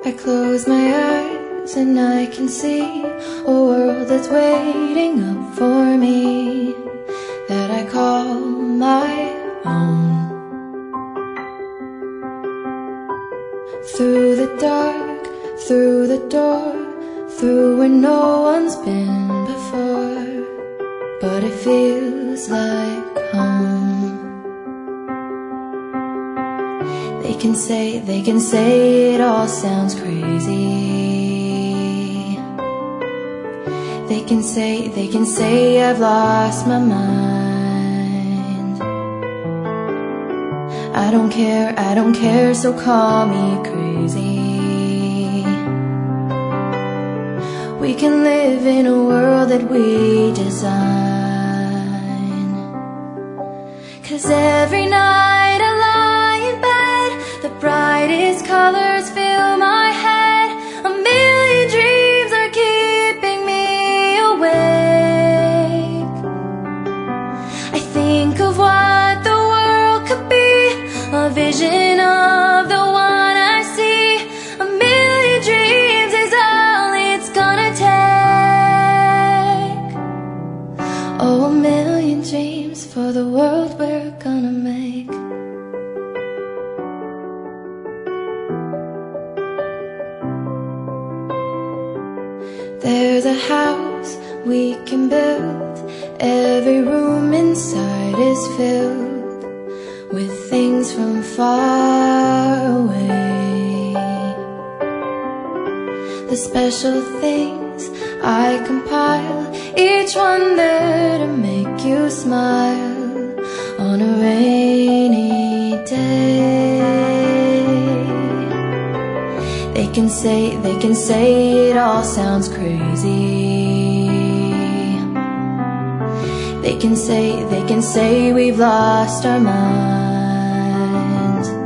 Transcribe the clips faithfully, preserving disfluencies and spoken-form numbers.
I close my eyes and I can see a world that's waiting up for me, that I call my own. Through the dark, through the door, through where no one's been before, but it feels like home. They can say, they can say it all sounds crazy. They can say, they can say I've lost my mind. I don't care, I don't care, so call me crazy. We can live in a world that we design. 'Cause every night I lie in bed, the brightest colors fill my head. A million dreams are keeping me awake. I think of what the world could be, a vision of the one I see. A million dreams is all it's gonna take. Oh, a million dreams for the world we're gonna make. There's a house we can build, every room inside is filled with things from far away. The special things I compile, each one there to make you smile on a rainy day. They can say, they can say it all sounds crazy. They can say, they can say we've lost our minds.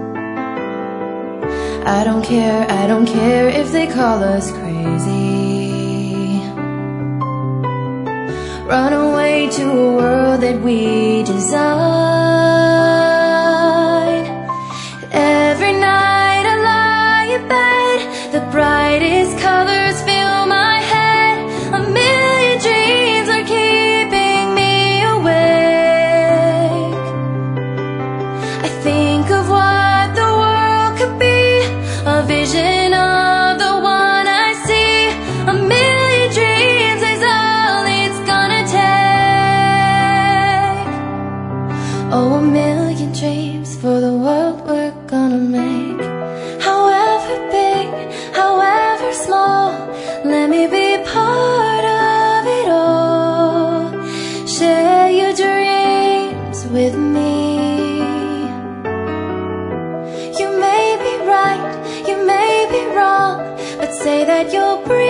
I don't care, I don't care if they call us crazy. Run away to a world that we design. Every night I lie in bed, the brightest colors fill my head. A million dreams are keeping me awake. I think of what the world could be, a vision of the one I see. A million dreams is all it's gonna take. Oh, a million dreams for the world we're gonna make. However big, however small, let me be part of it all. Share your dreams with me. You may be right, you may be wrong, but say that you'll bring